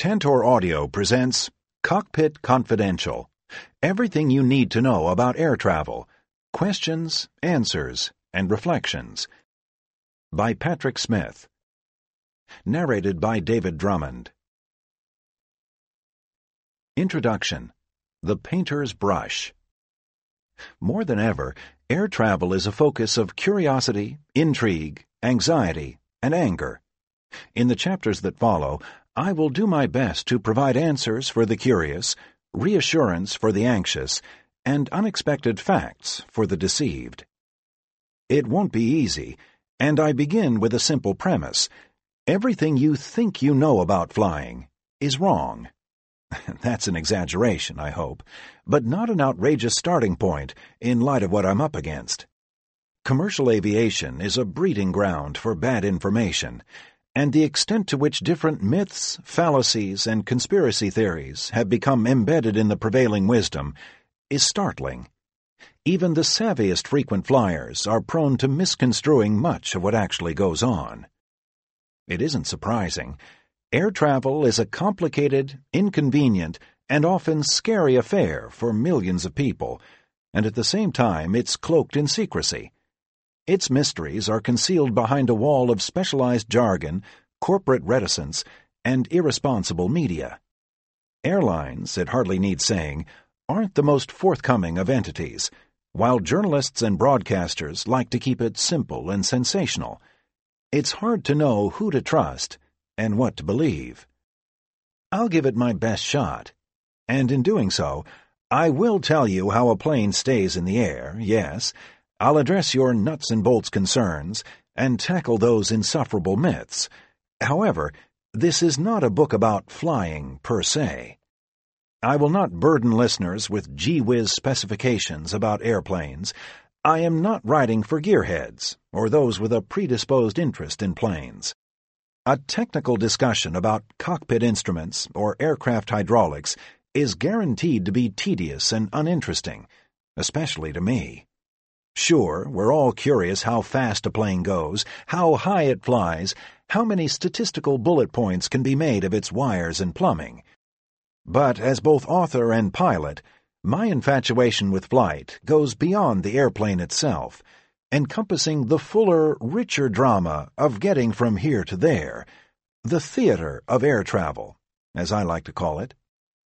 Tantor Audio presents Cockpit Confidential. Everything you need to know about air travel. Questions, answers, and reflections. By Patrick Smith. Narrated by David Drummond. Introduction. The Painter's Brush. More than ever, air travel is a focus of curiosity, intrigue, anxiety, and anger. In the chapters that follow, I will do my best to provide answers for the curious, reassurance for the anxious, and unexpected facts for the deceived. It won't be easy, and I begin with a simple premise. Everything you think you know about flying is wrong. That's an exaggeration, I hope, but not an outrageous starting point in light of what I'm up against. Commercial aviation is a breeding ground for bad information, and the extent to which different myths, fallacies, and conspiracy theories have become embedded in the prevailing wisdom is startling. Even the savviest frequent flyers are prone to misconstruing much of what actually goes on. It isn't surprising. Air travel is a complicated, inconvenient, and often scary affair for millions of people, and at the same time it's cloaked in secrecy. Its mysteries are concealed behind a wall of specialized jargon, corporate reticence, and irresponsible media. Airlines, it hardly needs saying, aren't the most forthcoming of entities, while journalists and broadcasters like to keep it simple and sensational. It's hard to know who to trust and what to believe. I'll give it my best shot, and in doing so, I will tell you how a plane stays in the air, yes. I'll address your nuts and bolts concerns and tackle those insufferable myths. However, this is not a book about flying per se. I will not burden listeners with gee-whiz specifications about airplanes. I am not writing for gearheads or those with a predisposed interest in planes. A technical discussion about cockpit instruments or aircraft hydraulics is guaranteed to be tedious and uninteresting, especially to me. Sure, we're all curious how fast a plane goes, how high it flies, how many statistical bullet points can be made of its wires and plumbing. But as both author and pilot, my infatuation with flight goes beyond the airplane itself, encompassing the fuller, richer drama of getting from here to there, the theater of air travel, as I like to call it.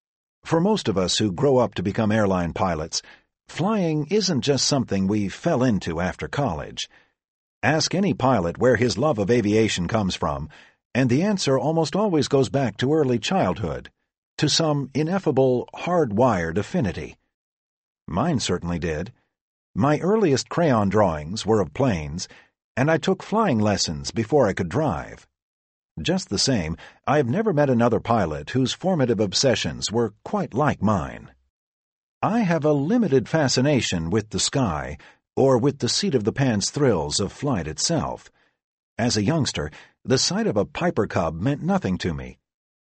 For most of us who grow up to become airline pilots, flying isn't just something we fell into after college. Ask any pilot where his love of aviation comes from, and the answer almost always goes back to early childhood, to some ineffable, hard-wired affinity. Mine certainly did. My earliest crayon drawings were of planes, and I took flying lessons before I could drive. Just the same, I have never met another pilot whose formative obsessions were quite like mine. I have a limited fascination with the sky, or with the seat-of-the-pants thrills of flight itself. As a youngster, the sight of a Piper Cub meant nothing to me.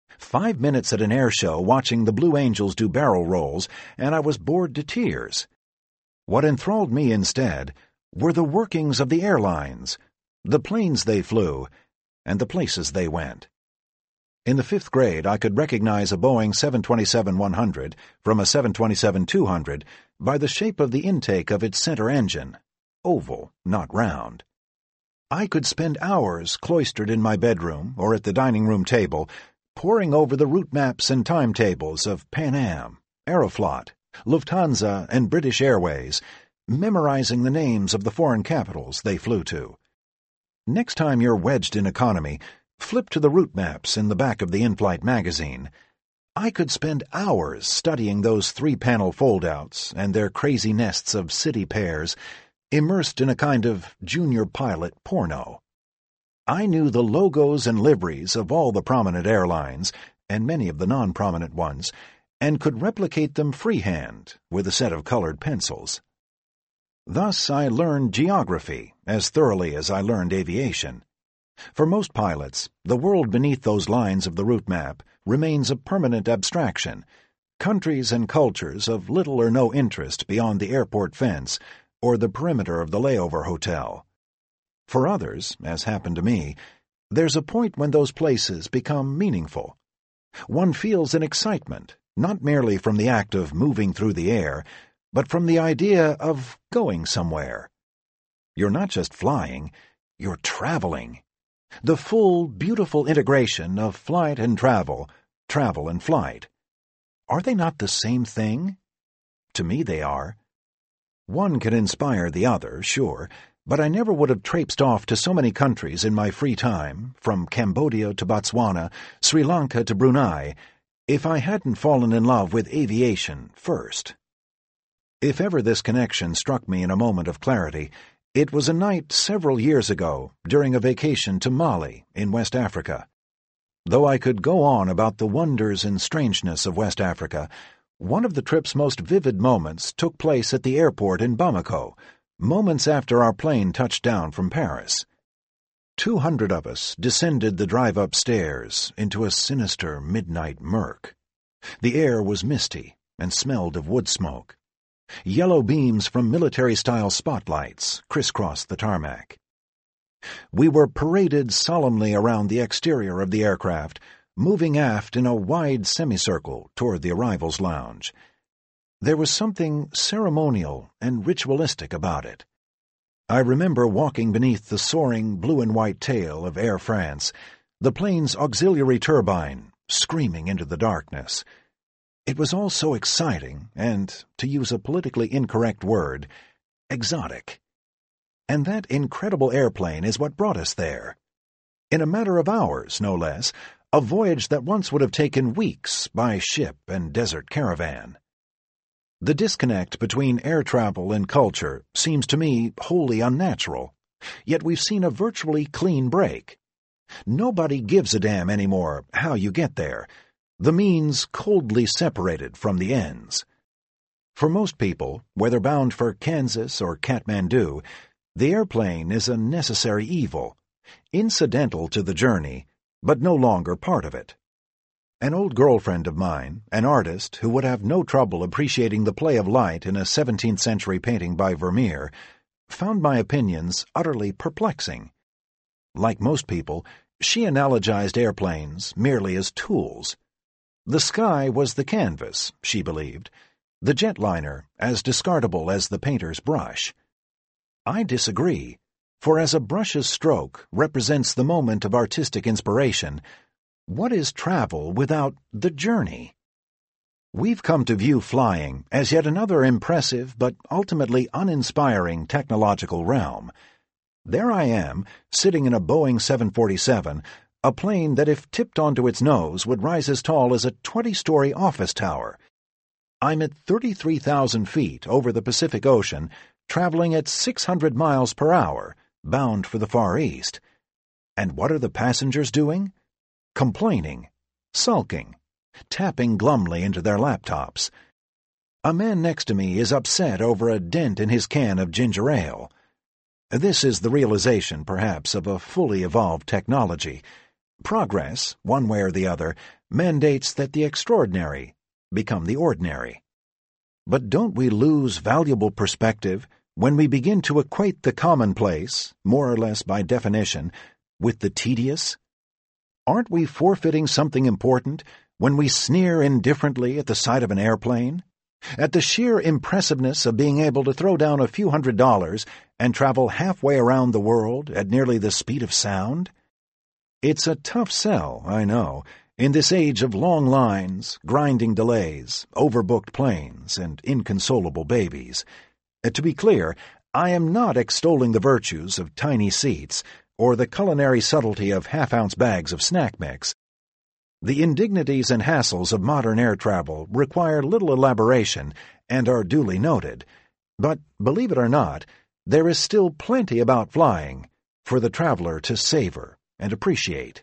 5 minutes at an air show watching the Blue Angels do barrel rolls, and I was bored to tears. What enthralled me instead were the workings of the airlines, the planes they flew, and the places they went. In the 5th grade, I could recognize a Boeing 727-100 from a 727-200 by the shape of the intake of its center engine, oval, not round. I could spend hours cloistered in my bedroom or at the dining room table, poring over the route maps and timetables of Pan Am, Aeroflot, Lufthansa, and British Airways, memorizing the names of the foreign capitals they flew to. Next time you're wedged in economy, flip to the route maps in the back of the in-flight magazine. I could spend hours studying those 3-panel foldouts and their crazy nests of city pairs, immersed in a kind of junior pilot porno. I knew the logos and liveries of all the prominent airlines, and many of the non-prominent ones, and could replicate them freehand with a set of colored pencils. Thus I learned geography as thoroughly as I learned aviation. For most pilots, the world beneath those lines of the route map remains a permanent abstraction, countries and cultures of little or no interest beyond the airport fence or the perimeter of the layover hotel. For others, as happened to me, there's a point when those places become meaningful. One feels an excitement, not merely from the act of moving through the air, but from the idea of going somewhere. You're not just flying, you're traveling. The full, beautiful integration of flight and travel, travel and flight. Are they not the same thing? To me they are. One can inspire the other, sure, but I never would have traipsed off to so many countries in my free time, from Cambodia to Botswana, Sri Lanka to Brunei, if I hadn't fallen in love with aviation first. If ever this connection struck me in a moment of clarity, it was a night several years ago during a vacation to Mali in West Africa. Though I could go on about the wonders and strangeness of West Africa, one of the trip's most vivid moments took place at the airport in Bamako, moments after our plane touched down from Paris. 200 of us descended the drive-up stairs into a sinister midnight murk. The air was misty and smelled of wood smoke. Yellow beams from military-style spotlights crisscrossed the tarmac. We were paraded solemnly around the exterior of the aircraft, moving aft in a wide semicircle toward the arrivals lounge. There was something ceremonial and ritualistic about it. I remember walking beneath the soaring blue-and-white tail of Air France, the plane's auxiliary turbine screaming into the darkness. It was all so exciting and, to use a politically incorrect word, exotic. And that incredible airplane is what brought us there. In a matter of hours, no less, a voyage that once would have taken weeks by ship and desert caravan. The disconnect between air travel and culture seems to me wholly unnatural, yet we've seen a virtually clean break. Nobody gives a damn anymore how you get there, the means coldly separated from the ends. For most people, whether bound for Kansas or Kathmandu, the airplane is a necessary evil, incidental to the journey, but no longer part of it. An old girlfriend of mine, an artist who would have no trouble appreciating the play of light in a 17th-century painting by Vermeer, found my opinions utterly perplexing. Like most people, she analogized airplanes merely as tools. The sky was the canvas, she believed, the jetliner as discardable as the painter's brush. I disagree, for as a brush's stroke represents the moment of artistic inspiration, what is travel without the journey? We've come to view flying as yet another impressive but ultimately uninspiring technological realm. There I am, sitting in a Boeing 747, a plane that if tipped onto its nose would rise as tall as a 20-story office tower. I'm at 33,000 feet over the Pacific Ocean, traveling at 600 miles per hour, bound for the Far East. And what are the passengers doing? Complaining, sulking, tapping glumly into their laptops. A man next to me is upset over a dent in his can of ginger ale. This is the realization, perhaps, of a fully evolved technology. Progress, one way or the other, mandates that the extraordinary become the ordinary. But don't we lose valuable perspective when we begin to equate the commonplace, more or less by definition, with the tedious? Aren't we forfeiting something important when we sneer indifferently at the sight of an airplane? At the sheer impressiveness of being able to throw down a few $100s and travel halfway around the world at nearly the speed of sound? It's a tough sell, I know, in this age of long lines, grinding delays, overbooked planes, and inconsolable babies. To be clear, I am not extolling the virtues of tiny seats or the culinary subtlety of half-ounce bags of snack mix. The indignities and hassles of modern air travel require little elaboration and are duly noted, but, believe it or not, there is still plenty about flying for the traveler to savor and appreciate.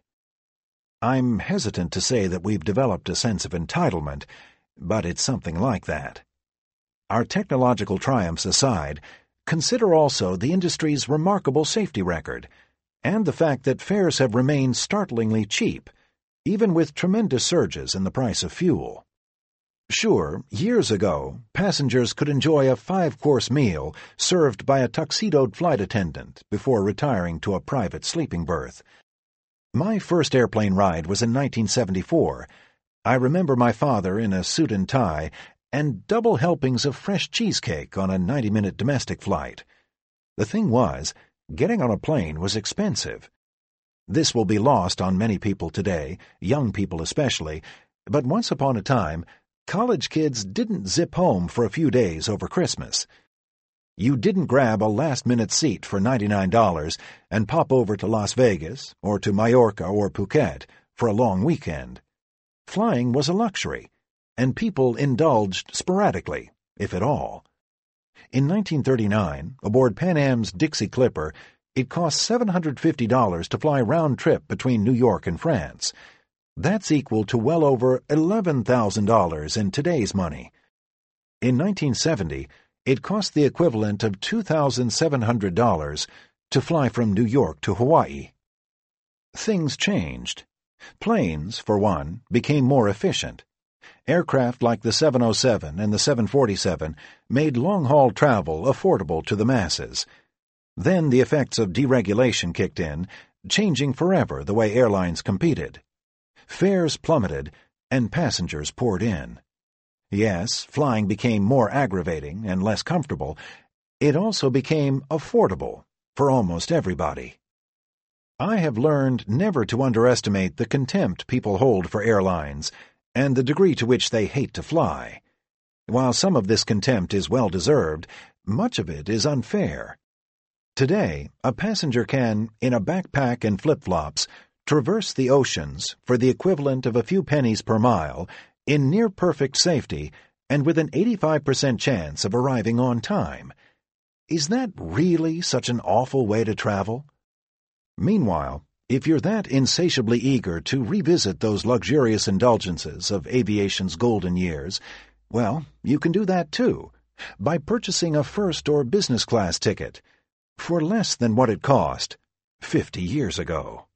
I'm hesitant to say that we've developed a sense of entitlement, but it's something like that. Our technological triumphs aside, consider also the industry's remarkable safety record, and the fact that fares have remained startlingly cheap, even with tremendous surges in the price of fuel. Sure, years ago, passengers could enjoy a 5-course meal served by a tuxedoed flight attendant before retiring to a private sleeping berth. My first airplane ride was in 1974, I remember my father in a suit and tie and double helpings of fresh cheesecake on a 90-minute domestic flight. The thing was, getting on a plane was expensive. This will be lost on many people today, young people especially, but once upon a time, college kids didn't zip home for a few days over Christmas. You didn't grab a last-minute seat for $99 and pop over to Las Vegas or to Mallorca or Phuket for a long weekend. Flying was a luxury, and people indulged sporadically, if at all. In 1939, aboard Pan Am's Dixie Clipper, it cost $750 to fly round-trip between New York and France. That's equal to well over $11,000 in today's money. In 1970, it cost the equivalent of $2,700 to fly from New York to Hawaii. Things changed. Planes, for one, became more efficient. Aircraft like the 707 and the 747 made long-haul travel affordable to the masses. Then the effects of deregulation kicked in, changing forever the way airlines competed. Fares plummeted, and passengers poured in. Yes, flying became more aggravating and less comfortable. It also became affordable for almost everybody. I have learned never to underestimate the contempt people hold for airlines and the degree to which they hate to fly. While some of this contempt is well-deserved, much of it is unfair. Today, a passenger can, in a backpack and flip-flops, traverse the oceans for the equivalent of a few pennies per mile in near-perfect safety and with an 85% chance of arriving on time. Is that really such an awful way to travel? Meanwhile, if you're that insatiably eager to revisit those luxurious indulgences of aviation's golden years, well, you can do that too, by purchasing a first or business class ticket for less than what it cost 50 years ago.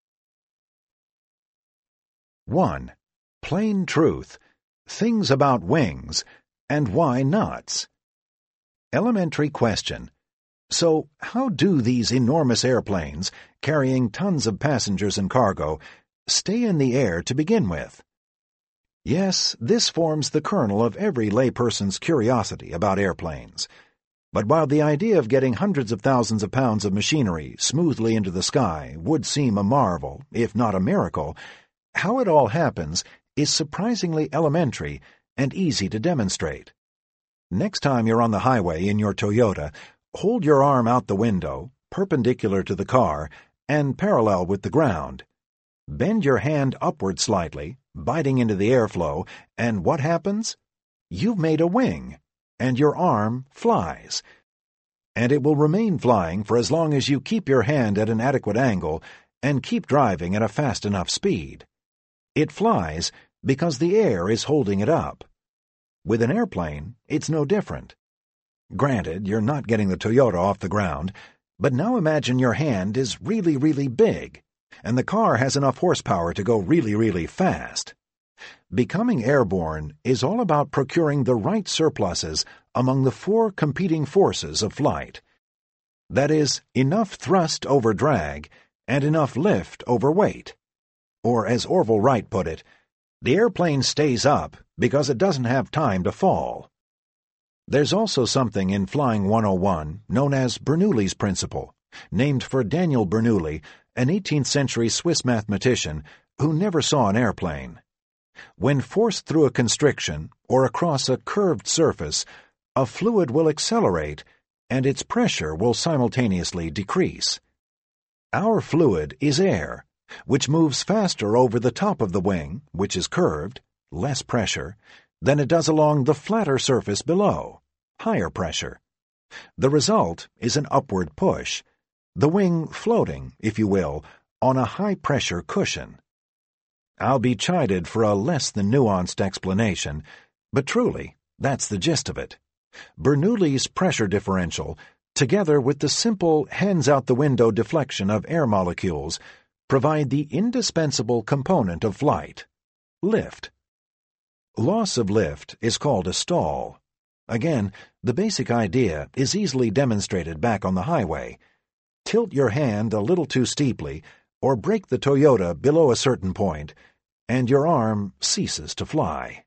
1. Plain truth. Things about wings, and why knots. Elementary question. So, how do these enormous airplanes, carrying tons of passengers and cargo, stay in the air to begin with? Yes, this forms the kernel of every layperson's curiosity about airplanes. But while the idea of getting hundreds of thousands of pounds of machinery smoothly into the sky would seem a marvel, if not a miracle, how it all happens is surprisingly elementary and easy to demonstrate. Next time you're on the highway in your Toyota, hold your arm out the window, perpendicular to the car, and parallel with the ground. Bend your hand upward slightly, biting into the airflow, and what happens? You've made a wing, and your arm flies. And it will remain flying for as long as you keep your hand at an adequate angle and keep driving at a fast enough speed. It flies because the air is holding it up. With an airplane, it's no different. Granted, you're not getting the Toyota off the ground, but now imagine your hand is really, really big, and the car has enough horsepower to go really, really fast. Becoming airborne is all about procuring the right surpluses among the four competing forces of flight. That is, enough thrust over drag and enough lift over weight. Or, as Orville Wright put it, the airplane stays up because it doesn't have time to fall. There's also something in Flying 101 known as Bernoulli's principle, named for Daniel Bernoulli, an 18th-century Swiss mathematician who never saw an airplane. When forced through a constriction or across a curved surface, a fluid will accelerate and its pressure will simultaneously decrease. Our fluid is air, which moves faster over the top of the wing, which is curved, less pressure, than it does along the flatter surface below, higher pressure. The result is an upward push, the wing floating, if you will, on a high-pressure cushion. I'll be chided for a less than nuanced explanation, but truly, that's the gist of it. Bernoulli's pressure differential, together with the simple hands-out-the-window deflection of air molecules, provide the indispensable component of flight, lift. Loss of lift is called a stall. Again, the basic idea is easily demonstrated back on the highway. Tilt your hand a little too steeply, or brake the Toyota below a certain point, and your arm ceases to fly.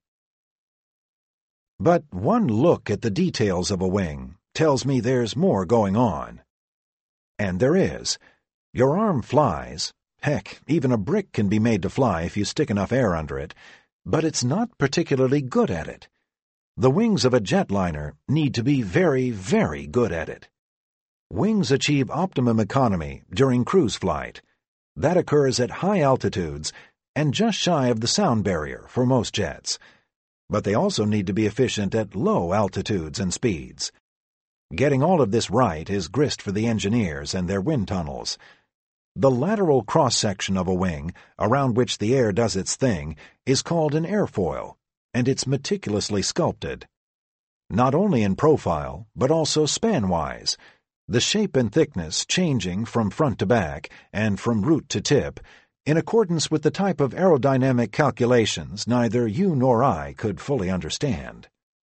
But one look at the details of a wing tells me there's more going on. And there is. Your arm flies. Heck, even a brick can be made to fly if you stick enough air under it, but it's not particularly good at it. The wings of a jetliner need to be very, very good at it. Wings achieve optimum economy during cruise flight. That occurs at high altitudes and just shy of the sound barrier for most jets. But they also need to be efficient at low altitudes and speeds. Getting all of this right is grist for the engineers and their wind tunnels. The lateral cross-section of a wing, around which the air does its thing, is called an airfoil, and it's meticulously sculpted. Not only in profile, but also span-wise, the shape and thickness changing from front to back and from root to tip, in accordance with the type of aerodynamic calculations neither you nor I could fully understand.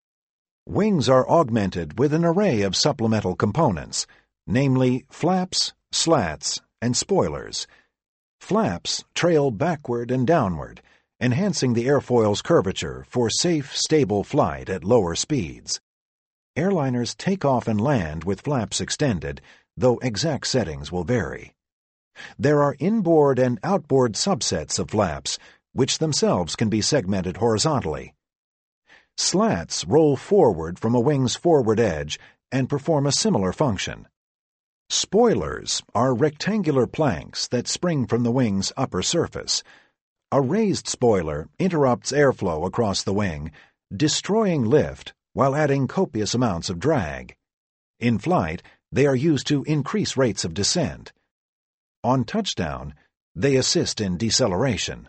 Wings are augmented with an array of supplemental components, namely flaps, slats, and spoilers. Flaps trail backward and downward, enhancing the airfoil's curvature for safe, stable flight at lower speeds. Airliners take off and land with flaps extended, though exact settings will vary. There are inboard and outboard subsets of flaps, which themselves can be segmented horizontally. Slats roll forward from a wing's forward edge and perform a similar function. Spoilers are rectangular planks that spring from the wing's upper surface. A raised spoiler interrupts airflow across the wing, destroying lift while adding copious amounts of drag. In flight, they are used to increase rates of descent. On touchdown, they assist in deceleration.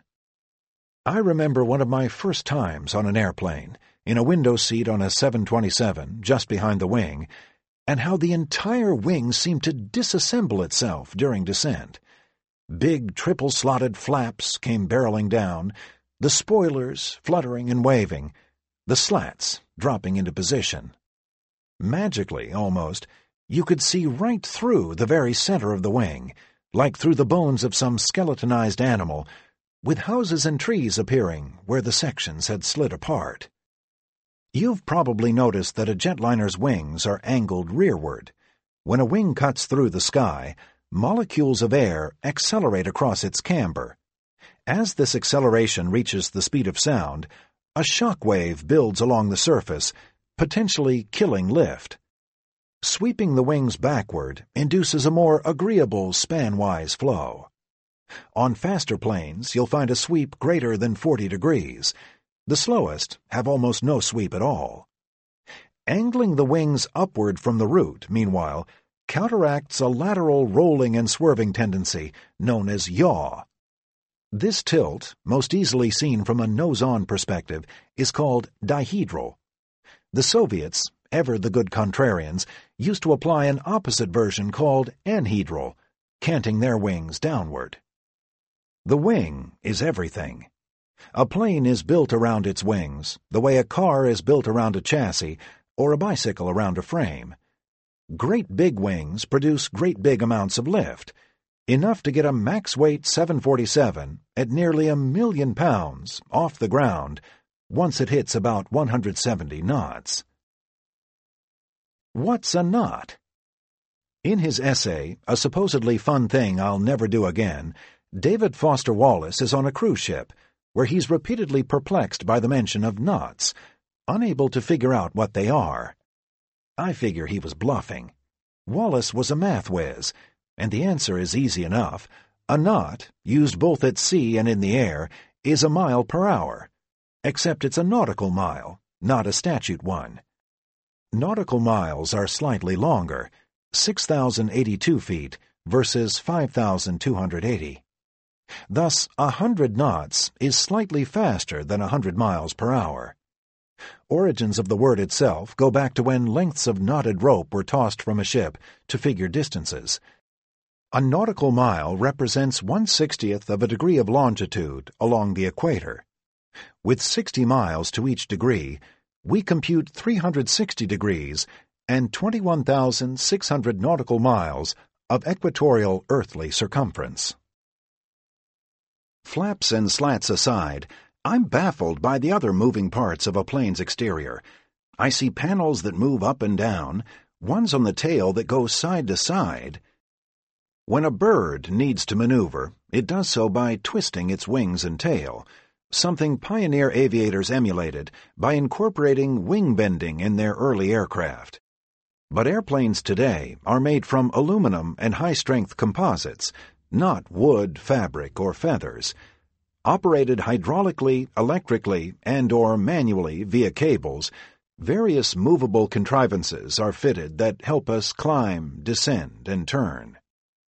I remember one of my first times on an airplane, in a window seat on a 727 just behind the wing, and how the entire wing seemed to disassemble itself during descent. Big triple-slotted flaps came barreling down, the spoilers fluttering and waving, the slats dropping into position. Magically, almost, you could see right through the very center of the wing, like through the bones of some skeletonized animal, with houses and trees appearing where the sections had slid apart. You've probably noticed that a jetliner's wings are angled rearward. When a wing cuts through the sky, molecules of air accelerate across its camber. As this acceleration reaches the speed of sound, a shock wave builds along the surface, potentially killing lift. Sweeping the wings backward induces a more agreeable span-wise flow. On faster planes, you'll find a sweep greater than 40 degrees. The slowest have almost no sweep at all. Angling the wings upward from the root, meanwhile, counteracts a lateral rolling and swerving tendency known as yaw. This tilt, most easily seen from a nose-on perspective, is called dihedral. The Soviets, ever the good contrarians, used to apply an opposite version called anhedral, canting their wings downward. The wing is everything. A plane is built around its wings, the way a car is built around a chassis, or a bicycle around a frame. Great big wings produce great big amounts of lift, enough to get a max-weight 747 at nearly 1,000,000 pounds off the ground once it hits about 170 knots. What's a knot? In his essay, A Supposedly Fun Thing I'll Never Do Again, David Foster Wallace is on a cruise ship where he's repeatedly perplexed by the mention of knots, unable to figure out what they are. I figure he was bluffing. Wallace was a math whiz, and the answer is easy enough. A knot, used both at sea and in the air, is a mile per hour, except it's a nautical mile, not a statute one. Nautical miles are slightly longer, 6,082 feet versus 5,280. Thus, 100 knots is slightly faster than 100 miles per hour. Origins of the word itself go back to when lengths of knotted rope were tossed from a ship to figure distances. A nautical mile represents 1/60th of a degree of longitude along the equator. With 60 miles to each degree, we compute 360 degrees and 21,600 nautical miles of equatorial earthly circumference. Flaps and slats aside, I'm baffled by the other moving parts of a plane's exterior. I see panels that move up and down, ones on the tail that go side to side. When a bird needs to maneuver, it does so by twisting its wings and tail, something pioneer aviators emulated by incorporating wing bending in their early aircraft. But airplanes today are made from aluminum and high-strength composites, not wood, fabric, or feathers. Operated hydraulically, electrically, and/or manually via cables, various movable contrivances are fitted that help us climb, descend, and turn.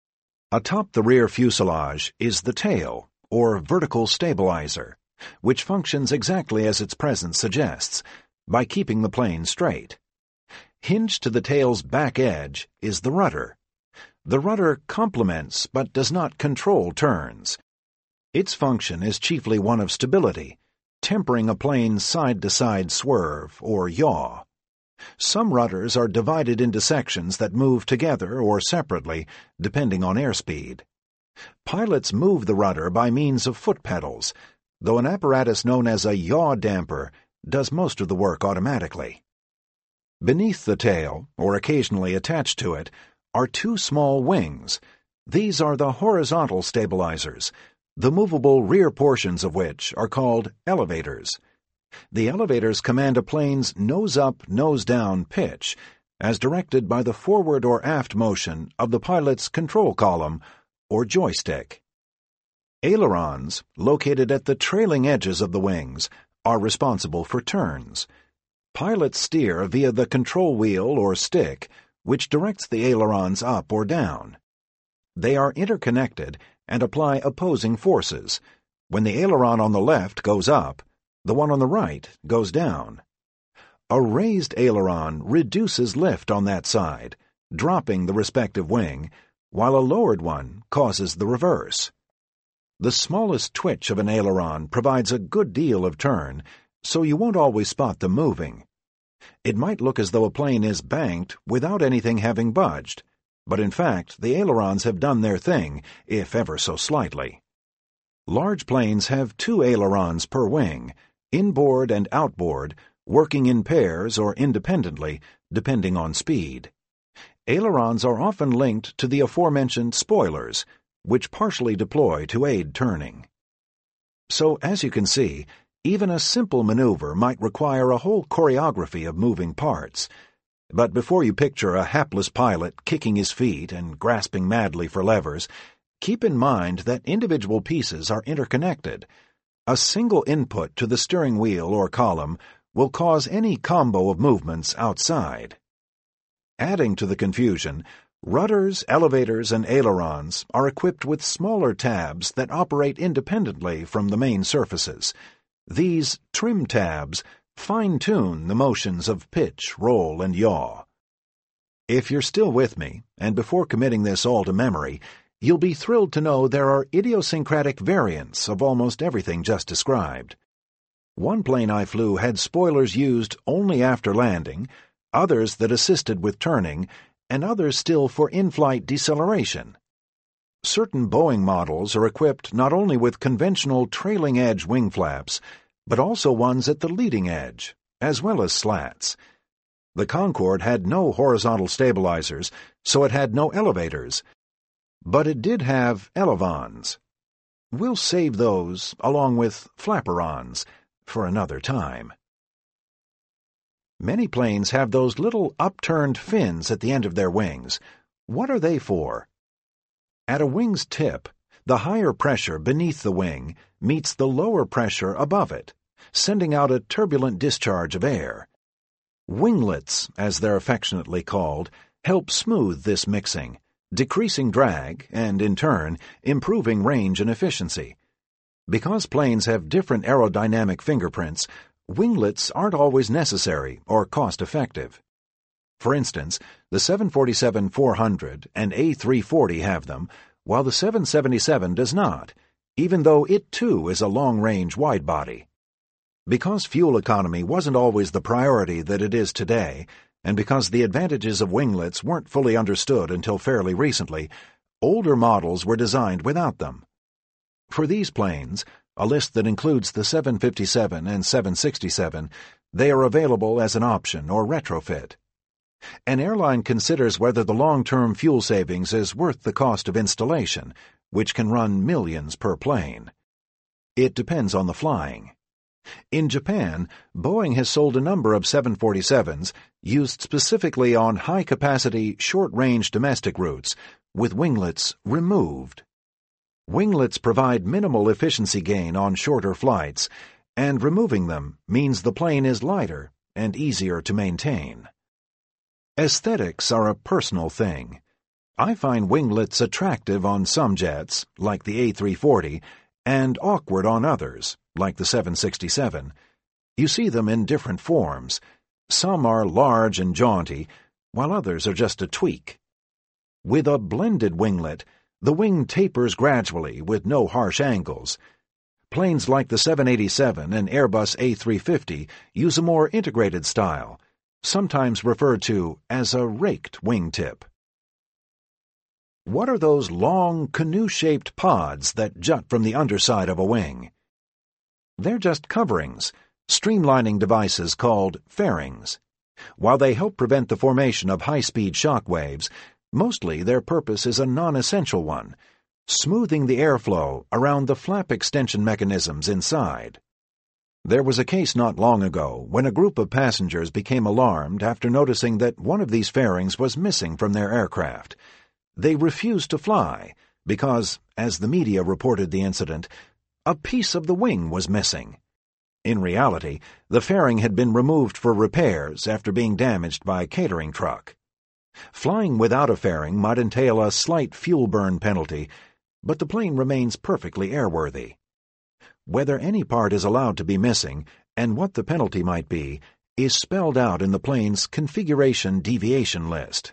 Atop the rear fuselage is the tail, or vertical stabilizer, which functions exactly as its presence suggests, by keeping the plane straight. Hinged to the tail's back edge is the rudder. The rudder complements but does not control turns. Its function is chiefly one of stability, tempering a plane's side-to-side swerve, or yaw. Some rudders are divided into sections that move together or separately, depending on airspeed. Pilots move the rudder by means of foot pedals, though an apparatus known as a yaw damper does most of the work automatically. Beneath the tail, or occasionally attached to it, are two small wings. These are the horizontal stabilizers, the movable rear portions of which are called elevators. The elevators command a plane's nose-up, nose-down pitch, as directed by the forward or aft motion of the pilot's control column, or joystick. Ailerons, located at the trailing edges of the wings, are responsible for turns. Pilots steer via the control wheel or stick, which directs the ailerons up or down. They are interconnected and apply opposing forces. When the aileron on the left goes up, the one on the right goes down. A raised aileron reduces lift on that side, dropping the respective wing, while a lowered one causes the reverse. The smallest twitch of an aileron provides a good deal of turn, so you won't always spot them moving. It might look as though a plane is banked without anything having budged, but in fact the ailerons have done their thing, if ever so slightly. Large planes have two ailerons per wing, inboard and outboard, working in pairs or independently, depending on speed. Ailerons are often linked to the aforementioned spoilers, which partially deploy to aid turning. So, as you can see, even a simple maneuver might require a whole choreography of moving parts. But before you picture a hapless pilot kicking his feet and grasping madly for levers, keep in mind that individual pieces are interconnected. A single input to the steering wheel or column will cause any combo of movements outside. Adding to the confusion, rudders, elevators, and ailerons are equipped with smaller tabs that operate independently from the main surfaces. These trim tabs fine-tune the motions of pitch, roll, and yaw. If you're still with me, and before committing this all to memory, you'll be thrilled to know there are idiosyncratic variants of almost everything just described. One plane I flew had spoilers used only after landing, others that assisted with turning, and others still for in-flight deceleration. Certain Boeing models are equipped not only with conventional trailing-edge wing flaps, but also ones at the leading edge, as well as slats. The Concorde had no horizontal stabilizers, so it had no elevators, but it did have elevons. We'll save those, along with flaperons, for another time. Many planes have those little upturned fins at the end of their wings. What are they for? At a wing's tip, the higher pressure beneath the wing meets the lower pressure above it, sending out a turbulent discharge of air. Winglets, as they're affectionately called, help smooth this mixing, decreasing drag and, in turn, improving range and efficiency. Because planes have different aerodynamic fingerprints, winglets aren't always necessary or cost-effective. For instance, the 747-400 and A340 have them, while the 777 does not, even though it too is a long-range widebody. Because fuel economy wasn't always the priority that it is today, and because the advantages of winglets weren't fully understood until fairly recently, older models were designed without them. For these planes, a list that includes the 757 and 767, they are available as an option or retrofit. An airline considers whether the long-term fuel savings is worth the cost of installation, which can run millions per plane. It depends on the flying. In Japan, Boeing has sold a number of 747s used specifically on high-capacity, short-range domestic routes, with winglets removed. Winglets provide minimal efficiency gain on shorter flights, and removing them means the plane is lighter and easier to maintain. Aesthetics are a personal thing. I find winglets attractive on some jets, like the A340, and awkward on others, like the 767. You see them in different forms. Some are large and jaunty, while others are just a tweak. With a blended winglet, the wing tapers gradually with no harsh angles. Planes like the 787 and Airbus A350 use a more integrated style, sometimes referred to as a raked wingtip. What are those long, canoe-shaped pods that jut from the underside of a wing? They're just coverings, streamlining devices called fairings. While they help prevent the formation of high-speed shock waves, mostly their purpose is a non-essential one, smoothing the airflow around the flap extension mechanisms inside. There was a case not long ago when a group of passengers became alarmed after noticing that one of these fairings was missing from their aircraft. They refused to fly because, as the media reported the incident, a piece of the wing was missing. In reality, the fairing had been removed for repairs after being damaged by a catering truck. Flying without a fairing might entail a slight fuel burn penalty, but the plane remains perfectly airworthy. Whether any part is allowed to be missing and what the penalty might be is spelled out in the plane's configuration deviation list.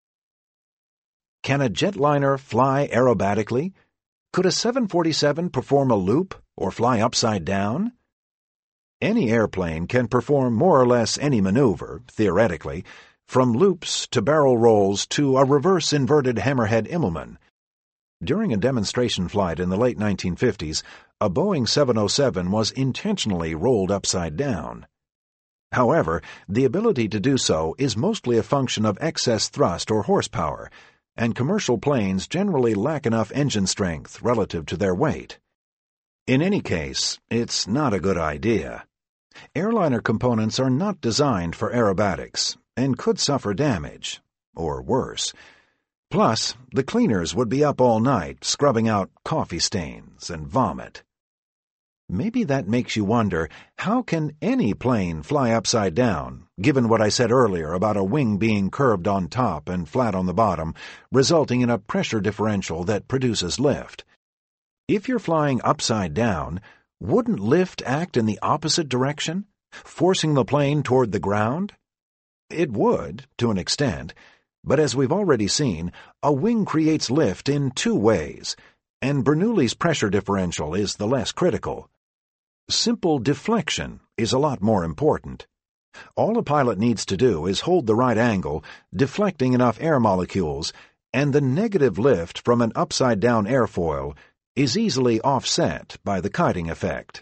Can a jetliner fly aerobatically? Could a 747 perform a loop or fly upside down? Any airplane can perform more or less any maneuver, theoretically, from loops to barrel rolls to a reverse inverted hammerhead Immelmann. During a demonstration flight in the late 1950s, a Boeing 707 was intentionally rolled upside down. However, the ability to do so is mostly a function of excess thrust or horsepower, and commercial planes generally lack enough engine strength relative to their weight. In any case, it's not a good idea. Airliner components are not designed for aerobatics and could suffer damage, or worse. Plus, the cleaners would be up all night scrubbing out coffee stains and vomit. Maybe that makes you wonder, how can any plane fly upside down, given what I said earlier about a wing being curved on top and flat on the bottom, resulting in a pressure differential that produces lift? If you're flying upside down, wouldn't lift act in the opposite direction, forcing the plane toward the ground? It would, to an extent, but as we've already seen, a wing creates lift in two ways, and Bernoulli's pressure differential is the less critical. Simple deflection is a lot more important. All a pilot needs to do is hold the right angle, deflecting enough air molecules, and the negative lift from an upside-down airfoil is easily offset by the kiting effect.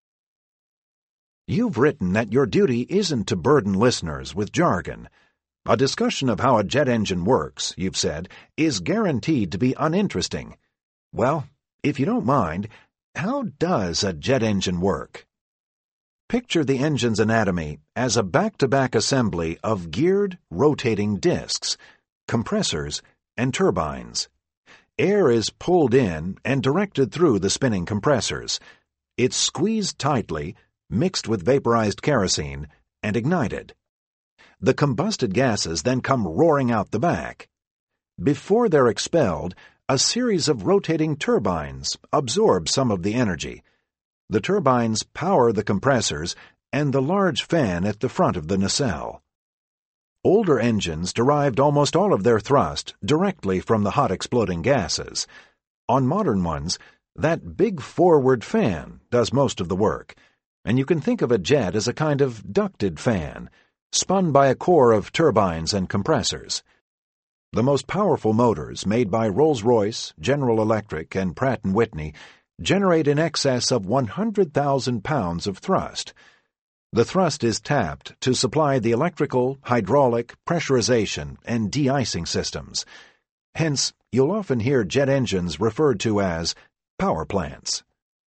You've written that your duty isn't to burden listeners with jargon. A discussion of how a jet engine works, you've said, is guaranteed to be uninteresting. Well, if you don't mind, how does a jet engine work? Picture the engine's anatomy as a back-to-back assembly of geared, rotating discs, compressors, and turbines. Air is pulled in and directed through the spinning compressors. It's squeezed tightly, mixed with vaporized kerosene, and ignited. The combusted gases then come roaring out the back. Before they're expelled, a series of rotating turbines absorb some of the energy. The turbines power the compressors and the large fan at the front of the nacelle. Older engines derived almost all of their thrust directly from the hot exploding gases. On modern ones, that big forward fan does most of the work, and you can think of a jet as a kind of ducted fan, spun by a core of turbines and compressors. The most powerful motors, made by Rolls-Royce, General Electric, and Pratt & Whitney, generate in excess of 100,000 pounds of thrust. The thrust is tapped to supply the electrical, hydraulic, pressurization, and de-icing systems. Hence, you'll often hear jet engines referred to as power plants.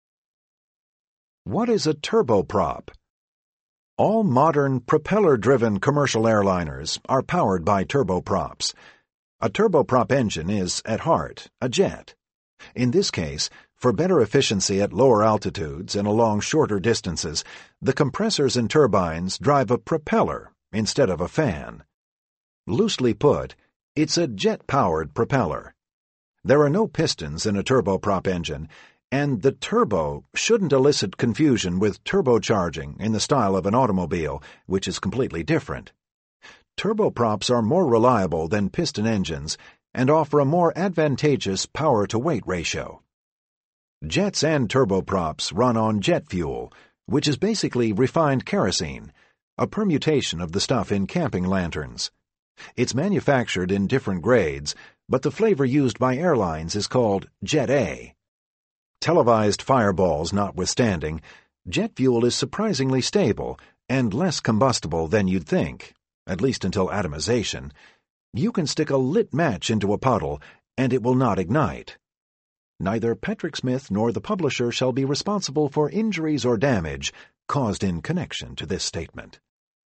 What is a turboprop? All modern propeller-driven commercial airliners are powered by turboprops. A turboprop engine is, at heart, a jet. In this case, for better efficiency at lower altitudes and along shorter distances, the compressors and turbines drive a propeller instead of a fan. Loosely put, it's a jet-powered propeller. There are no pistons in a turboprop engine, and the turbo shouldn't elicit confusion with turbocharging in the style of an automobile, which is completely different. Turboprops are more reliable than piston engines and offer a more advantageous power-to-weight ratio. Jets and turboprops run on jet fuel, which is basically refined kerosene, a permutation of the stuff in camping lanterns. It's manufactured in different grades, but the flavor used by airlines is called Jet A. Televised fireballs notwithstanding, jet fuel is surprisingly stable and less combustible than you'd think, at least until atomization. You can stick a lit match into a puddle, and it will not ignite. Neither Petrick Smith nor the publisher shall be responsible for injuries or damage caused in connection to this statement.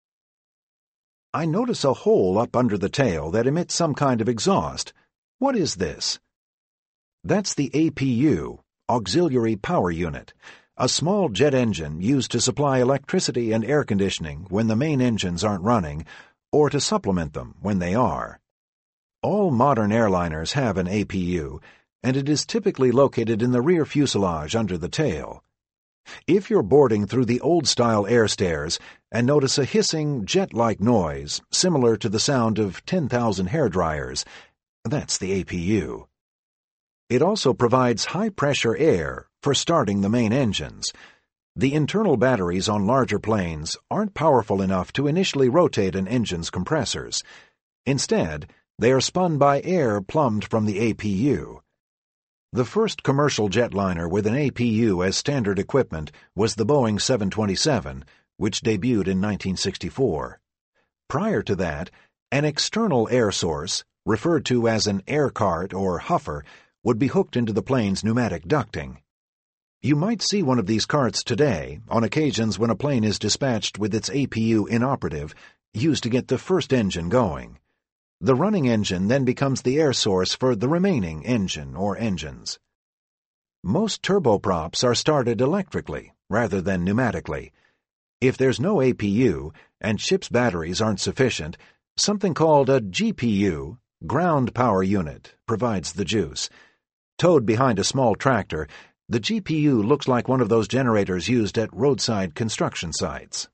I notice a hole up under the tail that emits some kind of exhaust. What is this? That's the APU, Auxiliary Power Unit, a small jet engine used to supply electricity and air conditioning when the main engines aren't running, or to supplement them when they are. All modern airliners have an APU, and it is typically located in the rear fuselage under the tail. If you're boarding through the old-style air stairs and notice a hissing, jet-like noise similar to the sound of 10,000 hairdryers, that's the APU. It also provides high-pressure air for starting the main engines. The internal batteries on larger planes aren't powerful enough to initially rotate an engine's compressors. Instead, they are spun by air plumbed from the APU. The first commercial jetliner with an APU as standard equipment was the Boeing 727, which debuted in 1964. Prior to that, an external air source, referred to as an air cart or huffer, would be hooked into the plane's pneumatic ducting. You might see one of these carts today on occasions when a plane is dispatched with its APU inoperative, used to get the first engine going. The running engine then becomes the air source for the remaining engine or engines. Most turboprops are started electrically rather than pneumatically. If there's no APU and ship's batteries aren't sufficient, something called a GPU, ground power unit, provides the juice. Towed behind a small tractor, the GPU looks like one of those generators used at roadside construction sites.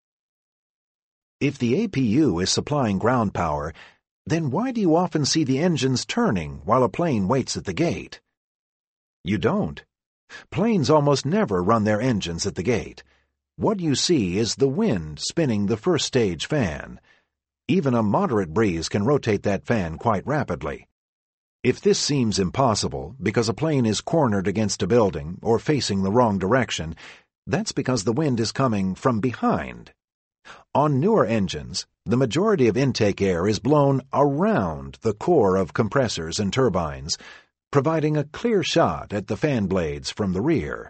If the APU is supplying ground power, then why do you often see the engines turning while a plane waits at the gate? You don't. Planes almost never run their engines at the gate. What you see is the wind spinning the first stage fan. Even a moderate breeze can rotate that fan quite rapidly. If this seems impossible because a plane is cornered against a building or facing the wrong direction, that's because the wind is coming from behind. On newer engines, the majority of intake air is blown around the core of compressors and turbines, providing a clear shot at the fan blades from the rear.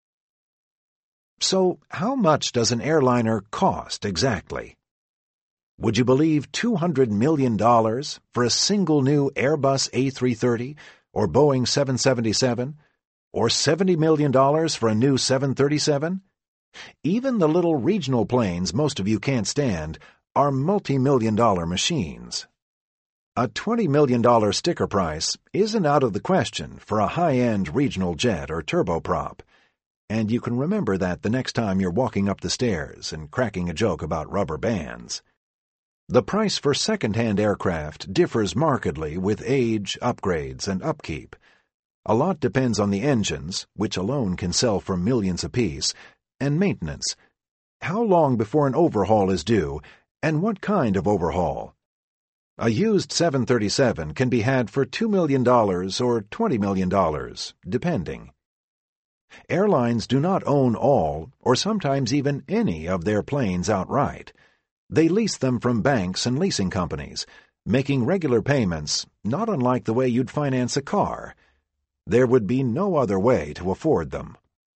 So, how much does an airliner cost exactly? Would you believe $200 million for a single new Airbus A330 or Boeing 777, or $70 million for a new 737? Even the little regional planes most of you can't stand are multi-million-dollar machines. A $20 million sticker price isn't out of the question for a high-end regional jet or turboprop, and you can remember that the next time you're walking up the stairs and cracking a joke about rubber bands. The price for second-hand aircraft differs markedly with age, upgrades, and upkeep. A lot depends on the engines, which alone can sell for millions apiece, and maintenance. How long before an overhaul is due, and what kind of overhaul? A used 737 can be had for $2 million or $20 million, depending. Airlines do not own all, or sometimes even any, of their planes outright. They lease them from banks and leasing companies, making regular payments, not unlike the way you'd finance a car. There would be no other way to afford them.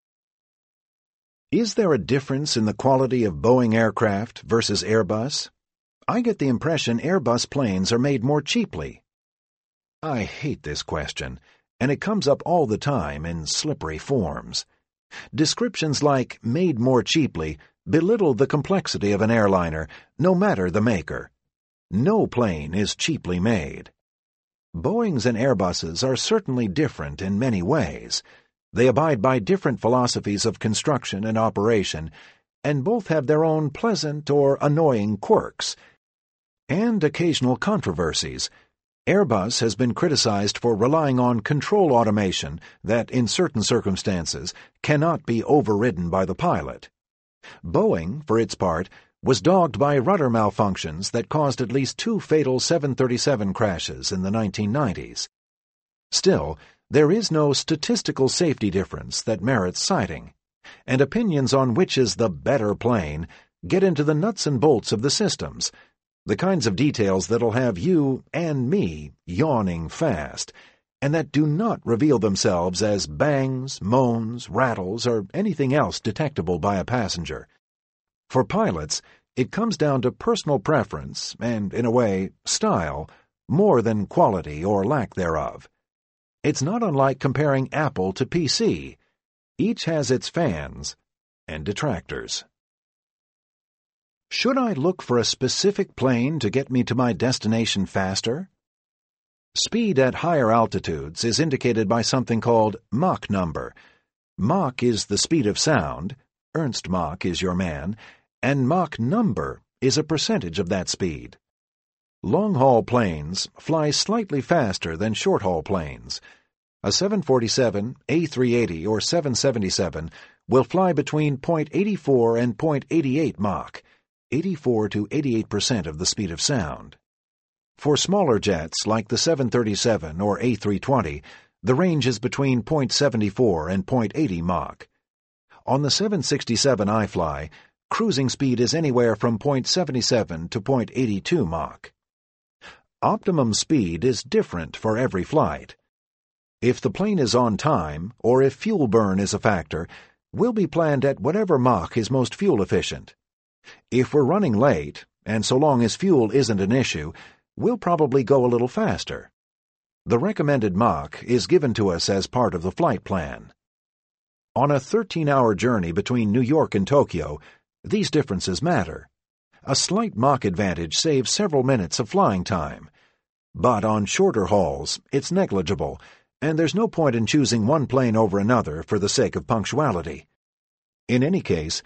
Is there a difference in the quality of Boeing aircraft versus Airbus? I get the impression Airbus planes are made more cheaply. I hate this question, and it comes up all the time in slippery forms. Descriptions like "made more cheaply" belittle the complexity of an airliner, no matter the maker. No plane is cheaply made. Boeings and Airbuses are certainly different in many ways. They abide by different philosophies of construction and operation, and both have their own pleasant or annoying quirks, and occasional controversies. Airbus has been criticized for relying on control automation that, in certain circumstances, cannot be overridden by the pilot. Boeing, for its part, was dogged by rudder malfunctions that caused at least 2 fatal 737 crashes in the 1990s. Still, there is no statistical safety difference that merits citing, and opinions on which is the better plane get into the nuts and bolts of the systems, the kinds of details that'll have you and me yawning fast, and that do not reveal themselves as bangs, moans, rattles, or anything else detectable by a passenger. For pilots, it comes down to personal preference and, in a way, style, more than quality or lack thereof. It's not unlike comparing Apple to PC. Each has its fans and detractors. Should I look for a specific plane to get me to my destination faster? Speed at higher altitudes is indicated by something called Mach number. Mach is the speed of sound, Ernst Mach is your man, and Mach number is a percentage of that speed. Long-haul planes fly slightly faster than short-haul planes. A 747, A380, or 777 will fly between 0.84 and 0.88 Mach, 84 to 88% of the speed of sound. For smaller jets like the 737 or A320, the range is between 0.74 and 0.80 Mach. On the 767 I fly, cruising speed is anywhere from 0.77 to 0.82 Mach. Optimum speed is different for every flight. If the plane is on time, or if fuel burn is a factor, we'll be planned at whatever Mach is most fuel efficient. If we're running late, and so long as fuel isn't an issue, we'll probably go a little faster. The recommended Mach is given to us as part of the flight plan. On a 13-hour journey between New York and Tokyo, these differences matter. A slight Mach advantage saves several minutes of flying time. But on shorter hauls, it's negligible, and there's no point in choosing one plane over another for the sake of punctuality. In any case,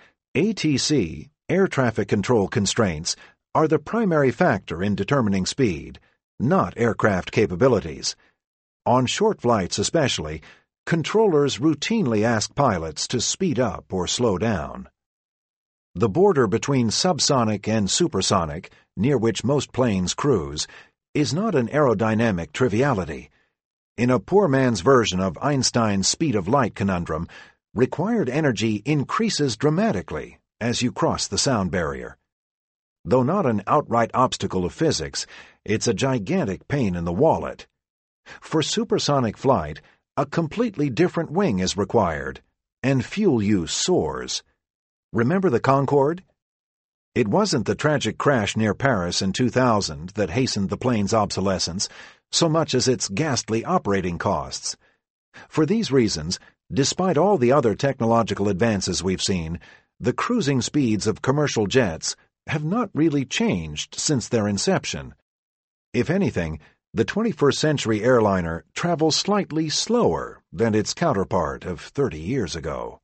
ATC, air traffic control constraints, are the primary factor in determining speed, not aircraft capabilities. On short flights especially, controllers routinely ask pilots to speed up or slow down. The border between subsonic and supersonic, near which most planes cruise, is not an aerodynamic triviality. In a poor man's version of Einstein's speed of light conundrum, required energy increases dramatically as you cross the sound barrier. Though not an outright obstacle of physics, it's a gigantic pain in the wallet. For supersonic flight, a completely different wing is required, and fuel use soars. Remember the Concorde? It wasn't the tragic crash near Paris in 2000 that hastened the plane's obsolescence, so much as its ghastly operating costs. For these reasons, despite all the other technological advances we've seen, the cruising speeds of commercial jets have not really changed since their inception. If anything, the 21st century airliner travels slightly slower than its counterpart of 30 years ago.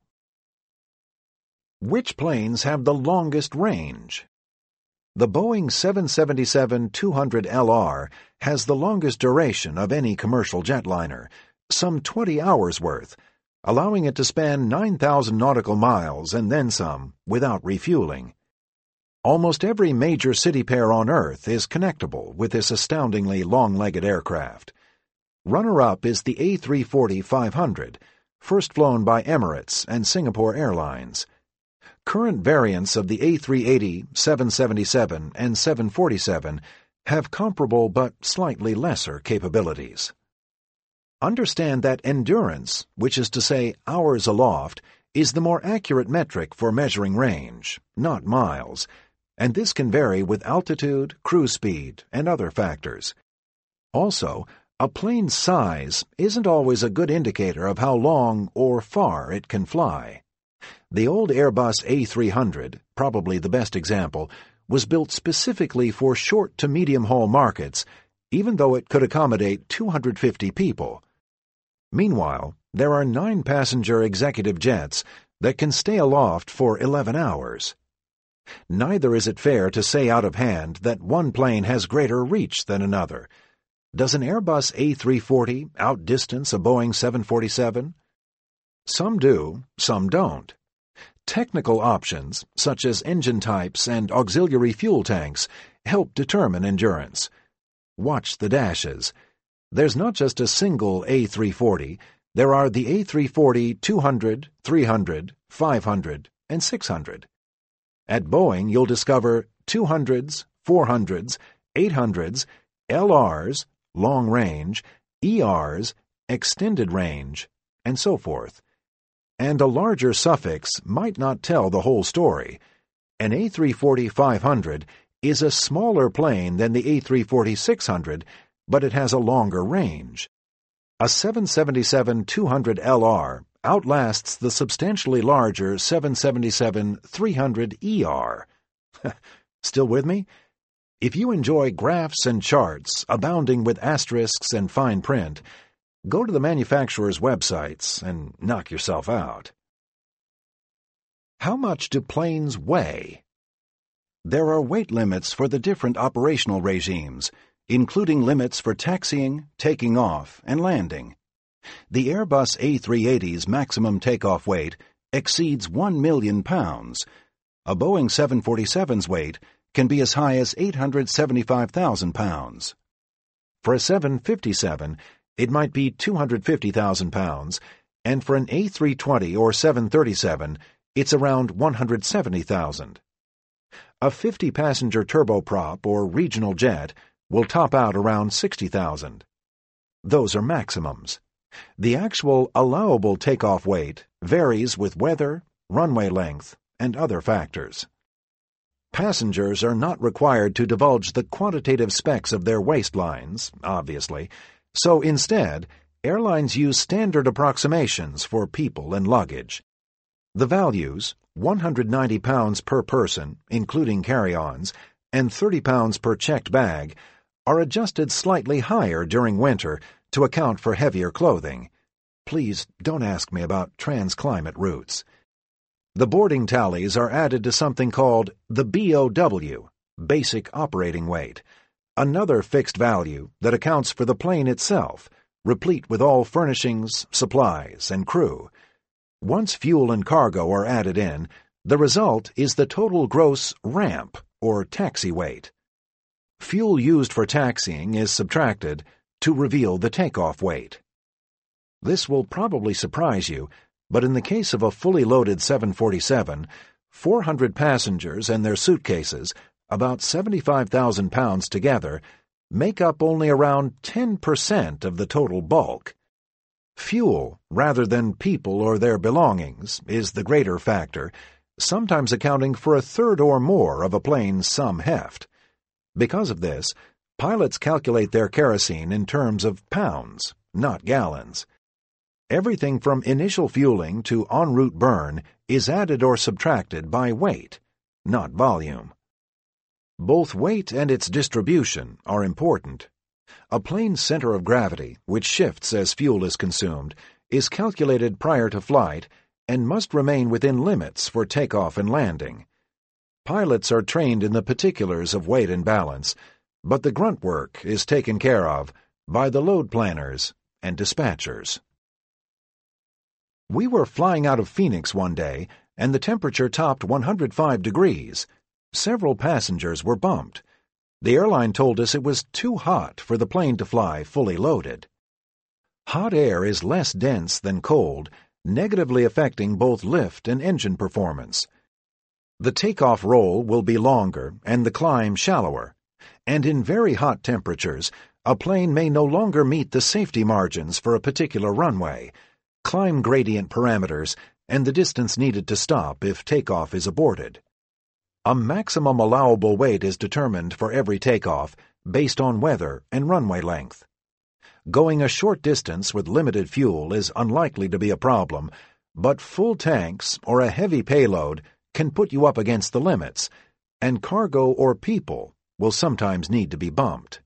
Which planes have the longest range? The Boeing 777-200LR has the longest duration of any commercial jetliner, some 20 hours worth, allowing it to span 9,000 nautical miles and then some without refueling. Almost every major city pair on Earth is connectable with this astoundingly long-legged aircraft. Runner-up is the A340-500, first flown by Emirates and Singapore Airlines. Current variants of the A380, 777, and 747 have comparable but slightly lesser capabilities. Understand that endurance, which is to say hours aloft, is the more accurate metric for measuring range, not miles, and this can vary with altitude, cruise speed, and other factors. Also, a plane's size isn't always a good indicator of how long or far it can fly. The old Airbus A300, probably the best example, was built specifically for short to medium-haul markets, even though it could accommodate 250 people. Meanwhile, there are 9-passenger executive jets that can stay aloft for 11 hours. Neither is it fair to say out of hand that one plane has greater reach than another. Does an Airbus A340 outdistance a Boeing 747? Some do, some don't. Technical options, such as engine types and auxiliary fuel tanks, help determine endurance. Watch the dashes. There's not just a single A340, there are the A340 200, 300, 500, and 600. At Boeing, you'll discover 200s, 400s, 800s, LRs, long range, ERs, extended range, and so forth. And a larger suffix might not tell the whole story. An A340-500 is a smaller plane than the A340-600, but it has a longer range. A 777-200LR outlasts the substantially larger 777-300ER. Still with me? If you enjoy graphs and charts abounding with asterisks and fine print, go to the manufacturer's websites and knock yourself out. How much do planes weigh? There are weight limits for the different operational regimes, including limits for taxiing, taking off, and landing. The Airbus A380's maximum takeoff weight exceeds 1 million pounds. A Boeing 747's weight can be as high as 875,000 pounds. For a 757, it might be 250,000 pounds, and for an A320 or 737, it's around 170,000. A 50-passenger turboprop or regional jet will top out around 60,000. Those are maximums. The actual allowable takeoff weight varies with weather, runway length, and other factors. Passengers are not required to divulge the quantitative specs of their waistlines, obviously, so instead, airlines use standard approximations for people and luggage. The values, 190 pounds per person, including carry-ons, and 30 pounds per checked bag, are adjusted slightly higher during winter to account for heavier clothing. Please don't ask me about transclimate routes. The boarding tallies are added to something called the BOW, Basic Operating Weight, another fixed value that accounts for the plane itself, replete with all furnishings, supplies, and crew. Once fuel and cargo are added in, the result is the total gross ramp, or taxi weight. Fuel used for taxiing is subtracted to reveal the takeoff weight. This will probably surprise you, but in the case of a fully loaded 747, 400 passengers and their suitcases, about 75,000 pounds together, make up only around 10% of the total bulk. Fuel, rather than people or their belongings, is the greater factor, sometimes accounting for a third or more of a plane's sum heft. Because of this, pilots calculate their kerosene in terms of pounds, not gallons. Everything from initial fueling to en route burn is added or subtracted by weight, not volume. Both weight and its distribution are important. A plane's center of gravity, which shifts as fuel is consumed, is calculated prior to flight and must remain within limits for takeoff and landing. Pilots are trained in the particulars of weight and balance, but the grunt work is taken care of by the load planners and dispatchers. We were flying out of Phoenix one day, and the temperature topped 105 degrees. Several passengers were bumped. The airline told us it was too hot for the plane to fly fully loaded. Hot air is less dense than cold negatively affecting both lift and engine performance. The takeoff roll will be longer and the climb shallower, and in very hot temperatures, a plane may no longer meet the safety margins for a particular runway, climb gradient parameters, and the distance needed to stop if takeoff is aborted. A maximum allowable weight is determined for every takeoff based on weather and runway length. Going a short distance with limited fuel is unlikely to be a problem, but full tanks or a heavy payload can put you up against the limits, and cargo or people will sometimes need to be bumped.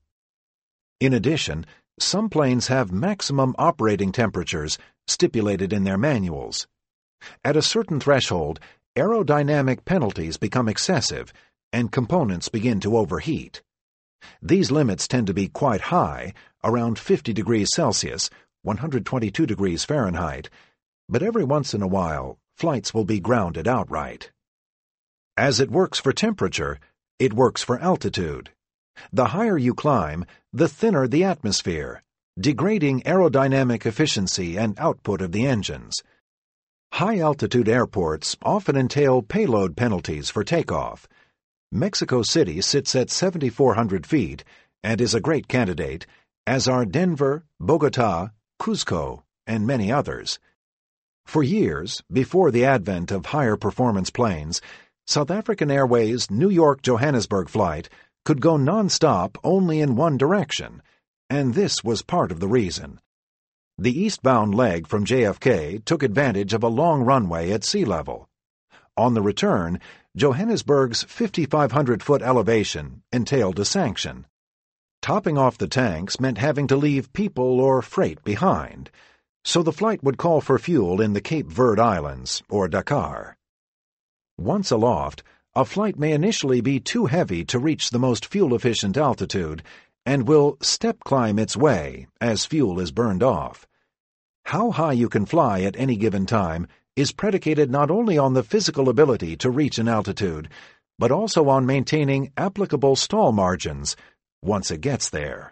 In addition, some planes have maximum operating temperatures stipulated in their manuals. At a certain threshold, aerodynamic penalties become excessive and components begin to overheat. These limits tend to be quite high, around 50 degrees Celsius, 122 degrees Fahrenheit, but every once in a while, flights will be grounded outright. As it works for temperature, it works for altitude. The higher you climb, the thinner the atmosphere, degrading aerodynamic efficiency and output of the engines. High-altitude airports often entail payload penalties for takeoff. Mexico City sits at 7,400 feet and is a great candidate, as are Denver, Bogota, Cuzco, and many others. For years, before the advent of higher performance planes, South African Airways' New York-Johannesburg flight could go non-stop only in one direction, and this was part of the reason. The eastbound leg from JFK took advantage of a long runway at sea level. On the return, Johannesburg's 5,500-foot elevation entailed a sanction. Topping off the tanks meant having to leave people or freight behind, so the flight would call for fuel in the Cape Verde Islands or Dakar. Once aloft, a flight may initially be too heavy to reach the most fuel-efficient altitude and will step-climb its way as fuel is burned off. How high you can fly at any given time is predicated not only on the physical ability to reach an altitude, but also on maintaining applicable stall margins once it gets there.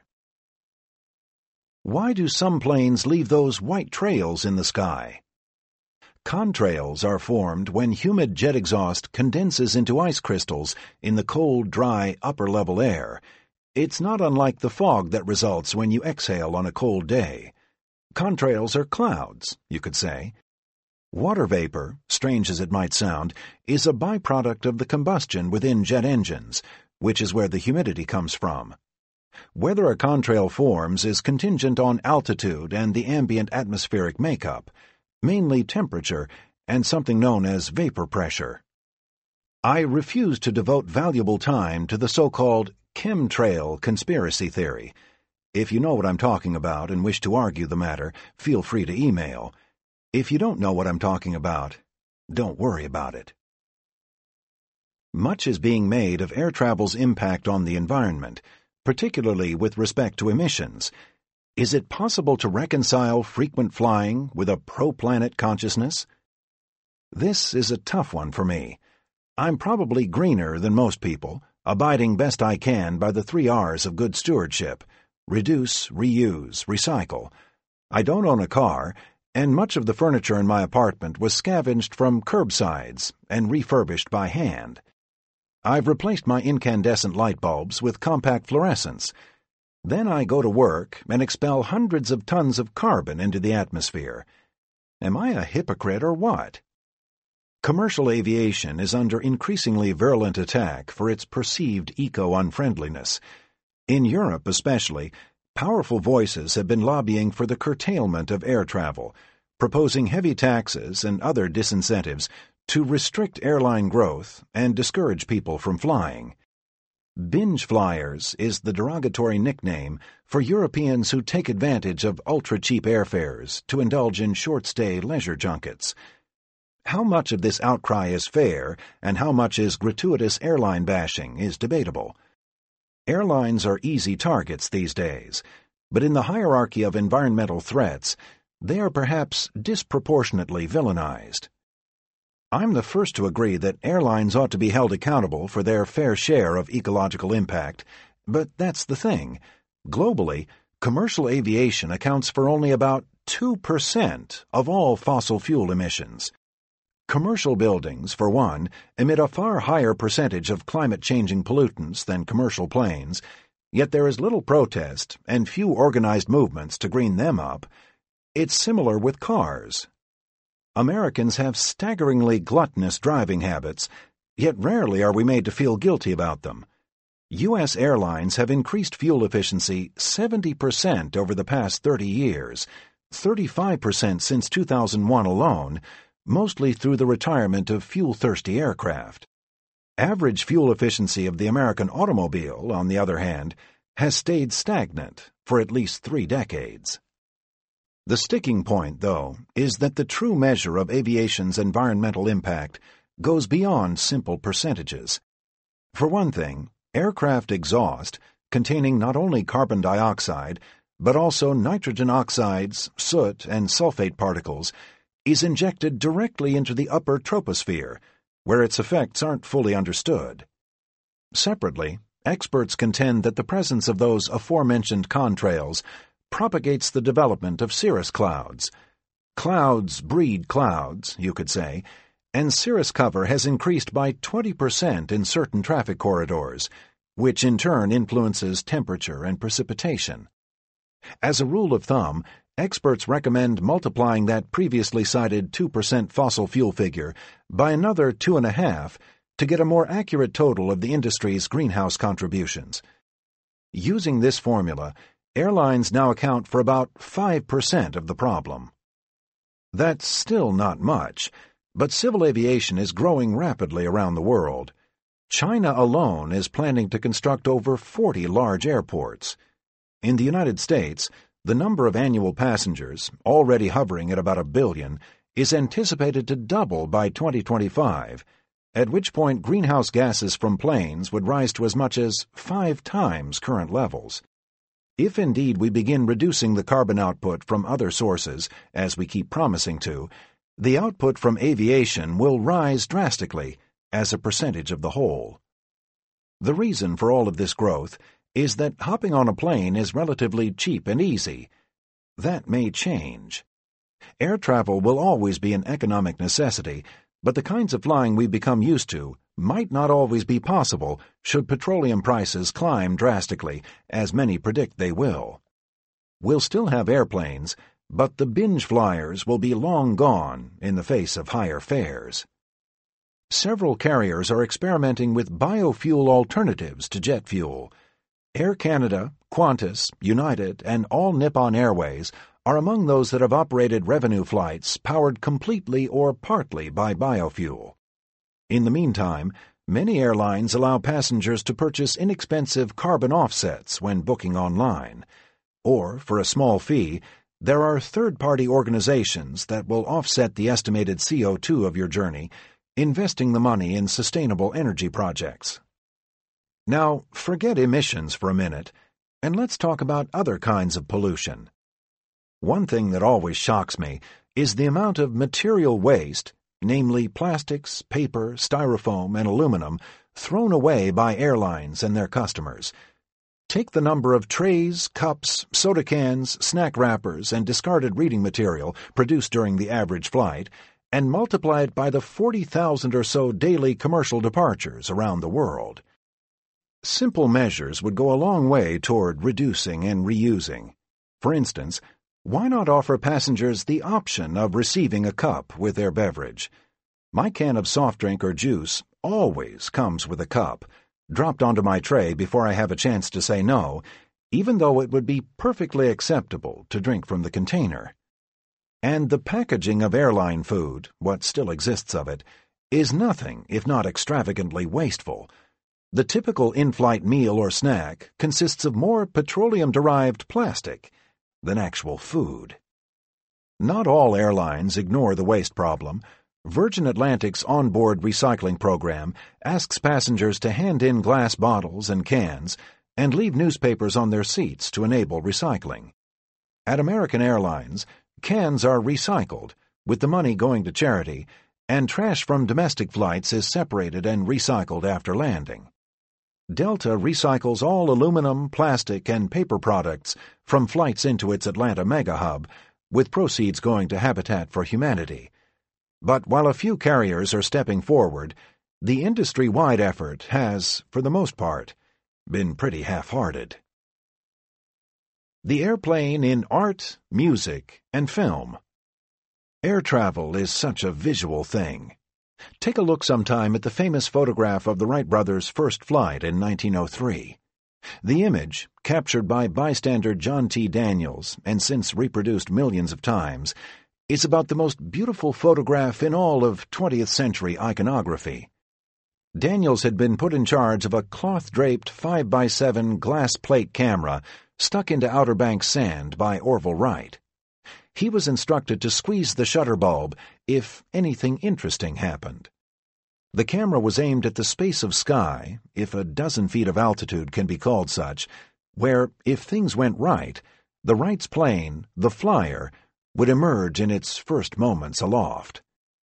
Why do some planes leave those white trails in the sky? Contrails are formed when humid jet exhaust condenses into ice crystals in the cold, dry, upper-level air. It's not unlike the fog that results when you exhale on a cold day. Contrails are clouds, you could say. Water vapor, strange as it might sound, is a byproduct of the combustion within jet engines, which is where the humidity comes from. Whether a contrail forms is contingent on altitude and the ambient atmospheric makeup, mainly temperature and something known as vapor pressure. I refuse to devote valuable time to the so-called chemtrail conspiracy theory. If you know what I'm talking about and wish to argue the matter, feel free to email. If you don't know what I'm talking about, don't worry about it. Much is being made of air travel's impact on the environment, particularly with respect to emissions. Is it possible to reconcile frequent flying with a pro-planet consciousness? This is a tough one for me. I'm probably greener than most people, abiding best I can by the 3 R's of good stewardship: reduce, reuse, recycle. I don't own a car, and much of the furniture in my apartment was scavenged from curbsides and refurbished by hand. I've replaced my incandescent light bulbs with compact fluorescents. Then I go to work and expel hundreds of tons of carbon into the atmosphere. Am I a hypocrite or what? Commercial aviation is under increasingly virulent attack for its perceived eco-unfriendliness. In Europe especially, powerful voices have been lobbying for the curtailment of air travel, proposing heavy taxes and other disincentives to restrict airline growth and discourage people from flying. Binge flyers is the derogatory nickname for Europeans who take advantage of ultra-cheap airfares to indulge in short-stay leisure junkets. How much of this outcry is fair and how much is gratuitous airline bashing is debatable. Airlines are easy targets these days, but in the hierarchy of environmental threats, they are perhaps disproportionately villainized. I'm the first to agree that airlines ought to be held accountable for their fair share of ecological impact, but that's the thing. Globally, commercial aviation accounts for only about 2% of all fossil fuel emissions. Commercial buildings, for one, emit a far higher percentage of climate-changing pollutants than commercial planes, yet there is little protest and few organized movements to green them up. It's similar with cars. Americans have staggeringly gluttonous driving habits, yet rarely are we made to feel guilty about them. U.S. airlines have increased fuel efficiency 70% over the past 30 years, 35% since 2001 alone, mostly through the retirement of fuel-thirsty aircraft. Average fuel efficiency of the American automobile, on the other hand, has stayed stagnant for at least 3 decades. The sticking point, though, is that the true measure of aviation's environmental impact goes beyond simple percentages. For one thing, aircraft exhaust, containing not only carbon dioxide, but also nitrogen oxides, soot, and sulfate particles, is injected directly into the upper troposphere, where its effects aren't fully understood. Separately, experts contend that the presence of those aforementioned contrails propagates the development of cirrus clouds. Clouds breed clouds, you could say, and cirrus cover has increased by 20% in certain traffic corridors, which in turn influences temperature and precipitation. As a rule of thumb, experts recommend multiplying that previously cited 2% fossil fuel figure by another 2.5 to get a more accurate total of the industry's greenhouse contributions. Using this formula, airlines now account for about 5% of the problem. That's still not much, but civil aviation is growing rapidly around the world. China alone is planning to construct over 40 large airports. In the United States, the number of annual passengers, already hovering at about 1 billion, is anticipated to double by 2025, at which point greenhouse gases from planes would rise to as much as 5 times current levels. If indeed we begin reducing the carbon output from other sources, as we keep promising to, the output from aviation will rise drastically as a percentage of the whole. The reason for all of this growth is that hopping on a plane is relatively cheap and easy. That may change. Air travel will always be an economic necessity, but the kinds of flying we've become used to might not always be possible should petroleum prices climb drastically, as many predict they will. We'll still have airplanes, but the binge flyers will be long gone in the face of higher fares. Several carriers are experimenting with biofuel alternatives to jet fuel. Air Canada, Qantas, United, and all Nippon Airways are among those that have operated revenue flights powered completely or partly by biofuel. In the meantime, many airlines allow passengers to purchase inexpensive carbon offsets when booking online. Or, for a small fee, there are third-party organizations that will offset the estimated CO2 of your journey, investing the money in sustainable energy projects. Now, forget emissions for a minute, and let's talk about other kinds of pollution. One thing that always shocks me is the amount of material waste, namely plastics, paper, styrofoam, and aluminum, thrown away by airlines and their customers. Take the number of trays, cups, soda cans, snack wrappers, and discarded reading material produced during the average flight, and multiply it by the 40,000 or so daily commercial departures around the world. Simple measures would go a long way toward reducing and reusing. For instance, why not offer passengers the option of receiving a cup with their beverage? My can of soft drink or juice always comes with a cup, dropped onto my tray before I have a chance to say no, even though it would be perfectly acceptable to drink from the container. And the packaging of airline food, what still exists of it, is nothing if not extravagantly wasteful. The typical in-flight meal or snack consists of more petroleum-derived plastic than actual food. Not all airlines ignore the waste problem. Virgin Atlantic's onboard recycling program asks passengers to hand in glass bottles and cans and leave newspapers on their seats to enable recycling. At American Airlines, cans are recycled, with the money going to charity, and trash from domestic flights is separated and recycled after landing. Delta recycles all aluminum, plastic, and paper products from flights into its Atlanta mega hub, with proceeds going to Habitat for Humanity. But while a few carriers are stepping forward, the industry-wide effort has, for the most part, been pretty half-hearted. The airplane in art, music, and film. Air travel is such a visual thing. Take a look sometime at the famous photograph of the Wright brothers' first flight in 1903. The image, captured by bystander John T. Daniels and since reproduced millions of times, is about the most beautiful photograph in all of 20th century iconography. Daniels had been put in charge of a cloth-draped 5x7 glass plate camera stuck into Outer Banks sand by Orville Wright. He was instructed to squeeze the shutter bulb if anything interesting happened. The camera was aimed at the space of sky, if a dozen feet of altitude can be called such, where, if things went right, the Wright's plane, the Flyer, would emerge in its first moments aloft.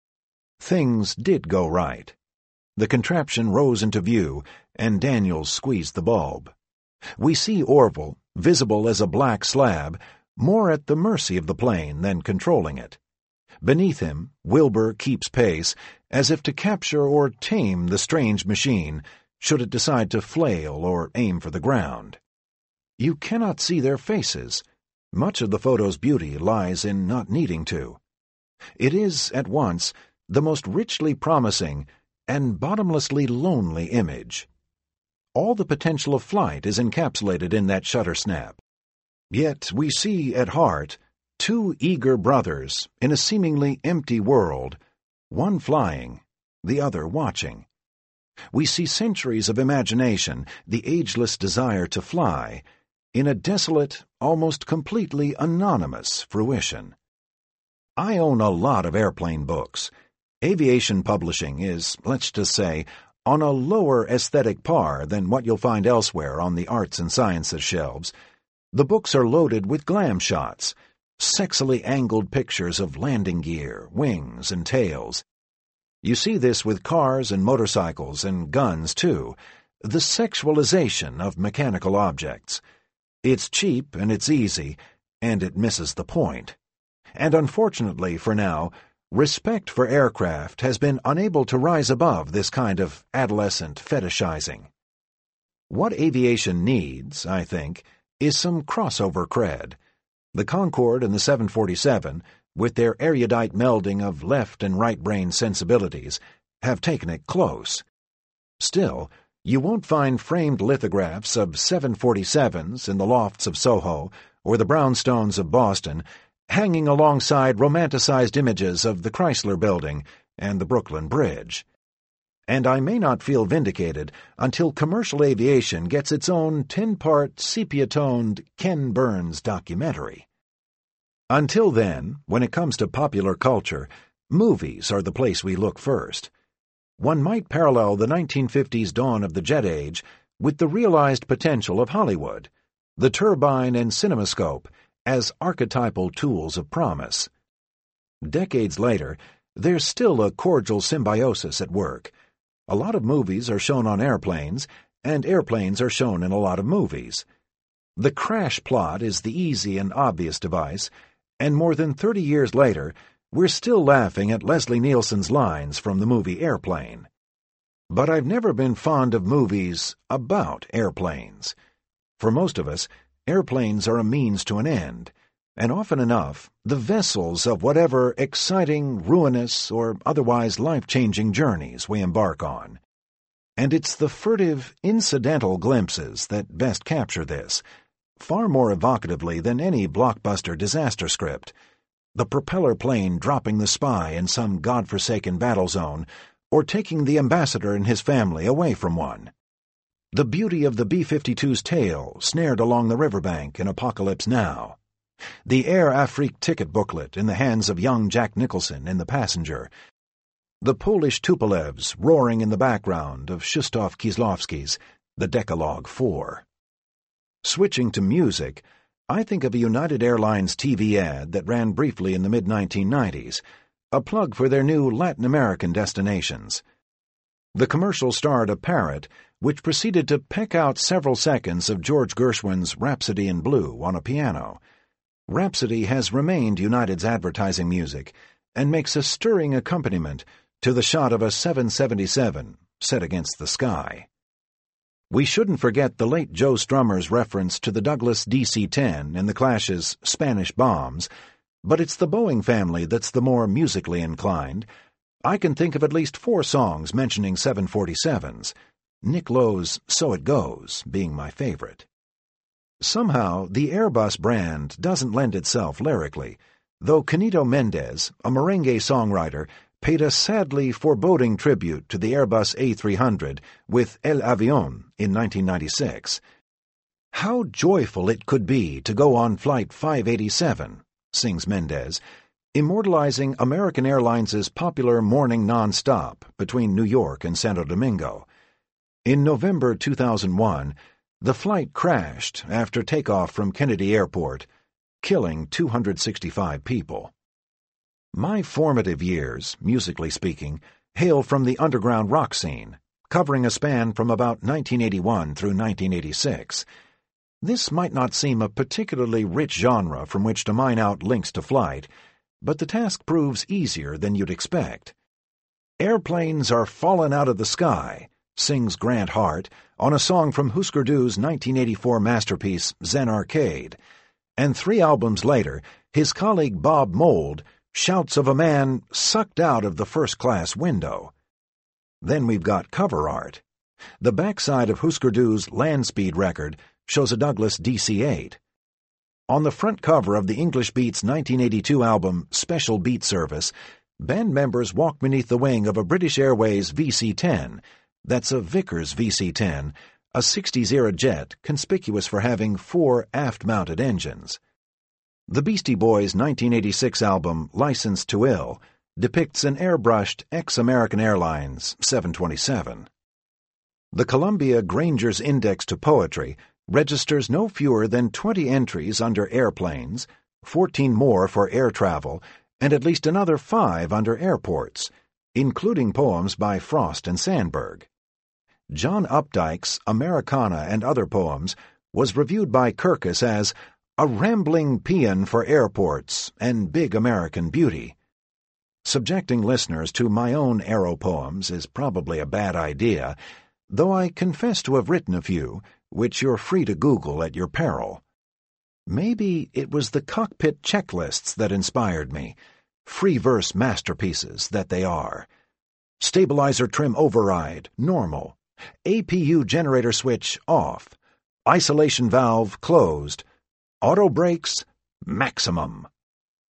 Things did go right. The contraption rose into view, and Daniels squeezed the bulb. We see Orville, visible as a black slab, more at the mercy of the plane than controlling it. Beneath him, Wilbur keeps pace, as if to capture or tame the strange machine, should it decide to flail or aim for the ground. You cannot see their faces. Much of the photo's beauty lies in not needing to. It is, at once, the most richly promising and bottomlessly lonely image. All the potential of flight is encapsulated in that shutter snap. Yet we see, at heart, two eager brothers in a seemingly empty world, one flying, the other watching. We see centuries of imagination, the ageless desire to fly, in a desolate, almost completely anonymous fruition. I own a lot of airplane books. Aviation publishing is, let's just say, on a lower aesthetic par than what you'll find elsewhere on the arts and sciences shelves. The books are loaded with glam shots, sexily angled pictures of landing gear, wings, and tails. You see this with cars and motorcycles and guns, too, the sexualization of mechanical objects. It's cheap and it's easy, and it misses the point. And unfortunately, for now, respect for aircraft has been unable to rise above this kind of adolescent fetishizing. What aviation needs, I think, is some crossover cred. The Concorde and the 747, with their erudite melding of left and right brain sensibilities, have taken it close. Still, you won't find framed lithographs of 747s in the lofts of Soho or the brownstones of Boston, hanging alongside romanticized images of the Chrysler Building and the Brooklyn Bridge. And I may not feel vindicated until commercial aviation gets its own 10-part sepia-toned Ken Burns documentary. Until then, when it comes to popular culture, movies are the place we look first. One might parallel the 1950s dawn of the jet age with the realized potential of Hollywood, the turbine and cinemascope as archetypal tools of promise. Decades later, there's still a cordial symbiosis at work. A lot of movies are shown on airplanes, and airplanes are shown in a lot of movies. The crash plot is the easy and obvious device, and more than 30 years later, we're still laughing at Leslie Nielsen's lines from the movie Airplane. But I've never been fond of movies about airplanes. For most of us, airplanes are a means to an end, and often enough, the vessels of whatever exciting, ruinous, or otherwise life-changing journeys we embark on. And it's the furtive, incidental glimpses that best capture this, far more evocatively than any blockbuster disaster script. The propeller plane dropping the spy in some godforsaken battle zone, or taking the ambassador and his family away from one. The beauty of the B-52's tail snared along the riverbank in Apocalypse Now. The Air Afrique ticket booklet in the hands of young Jack Nicholson in The Passenger. The Polish Tupolevs roaring in the background of Krzysztof Kieslowski's The Decalogue 4. Switching to music, I think of a United Airlines TV ad that ran briefly in the mid-1990s, a plug for their new Latin American destinations. The commercial starred a parrot, which proceeded to peck out several seconds of George Gershwin's Rhapsody in Blue on a piano. Rhapsody has remained United's advertising music and makes a stirring accompaniment to the shot of a 777 set against the sky. We shouldn't forget the late Joe Strummer's reference to the Douglas DC-10 in the Clash's Spanish Bombs, but it's the Boeing family that's the more musically inclined. I can think of at least 4 songs mentioning 747s, Nick Lowe's So It Goes being my favorite. Somehow, the Airbus brand doesn't lend itself lyrically, though Canito Mendez, a merengue songwriter, paid a sadly foreboding tribute to the Airbus A300 with El Avión in 1996. How joyful it could be to go on Flight 587, sings Mendez, immortalizing American Airlines' popular morning nonstop between New York and Santo Domingo. In November 2001, the flight crashed after takeoff from Kennedy Airport, killing 265 people. My formative years, musically speaking, hail from the underground rock scene, covering a span from about 1981 through 1986. This might not seem a particularly rich genre from which to mine out links to flight, but the task proves easier than you'd expect. Airplanes are falling out of the sky, sings Grant Hart on a song from Husker Du's 1984 masterpiece Zen Arcade, and 3 albums later, his colleague Bob Mould shouts of a man sucked out of the first-class window. Then we've got cover art. The backside of Husker Du's Land Speed record shows a Douglas DC-8. On the front cover of the English Beats 1982 album Special Beat Service, band members walk beneath the wing of a British Airways VC-10. That's a Vickers VC-10, a 60s-era jet conspicuous for having 4 aft-mounted engines. The Beastie Boys' 1986 album License to Ill depicts an airbrushed ex-American Airlines 727. The Columbia Granger's Index to Poetry registers no fewer than 20 entries under airplanes, 14 more for air travel, and at least another 5 under airports, including poems by Frost and Sandburg. John Updike's Americana and Other Poems was reviewed by Kirkus as a rambling paean for airports and big American beauty. Subjecting listeners to my own aero poems is probably a bad idea, though I confess to have written a few, which you're free to Google at your peril. Maybe it was the cockpit checklists that inspired me, free verse masterpieces that they are. Stabilizer trim override, normal. APU generator switch, off. Isolation valve, closed. Auto brakes, maximum.